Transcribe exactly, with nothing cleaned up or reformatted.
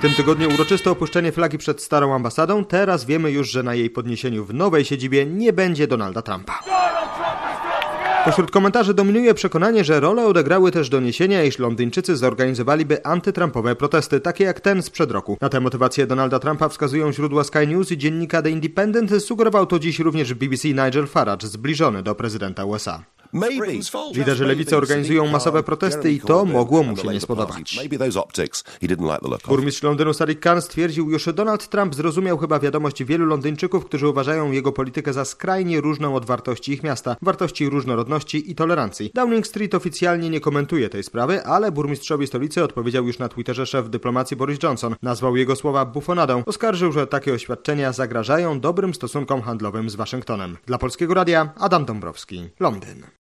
tym tygodniu uroczyste opuszczenie flagi przed starą ambasadą. Teraz wiemy już, że na jej podniesieniu w nowej siedzibie nie będzie Donalda Trumpa. Pośród komentarzy dominuje przekonanie, że rolę odegrały też doniesienia, iż Londyńczycy zorganizowaliby antytrumpowe protesty, takie jak ten sprzed roku. Na tę motywację Donalda Trumpa wskazują źródła Sky News i dziennika The Independent. Sugerował to dziś również w B B C Nigel Farage, zbliżony do prezydenta U S A. Liderzy lewicy organizują masowe protesty i to mogło mu się nie spodobać. Burmistrz Londynu Sadiq Khan stwierdził, już Donald Trump zrozumiał chyba wiadomość wielu Londyńczyków, którzy uważają jego politykę za skrajnie różną od wartości ich miasta, wartości różnorodności i tolerancji. Downing Street oficjalnie nie komentuje tej sprawy, ale burmistrzowi stolicy odpowiedział już na Twitterze szef dyplomacji Boris Johnson. Nazwał jego słowa bufonadą. Oskarżył, że takie oświadczenia zagrażają dobrym stosunkom handlowym z Waszyngtonem. Dla Polskiego Radia Adam Dąbrowski, Londyn.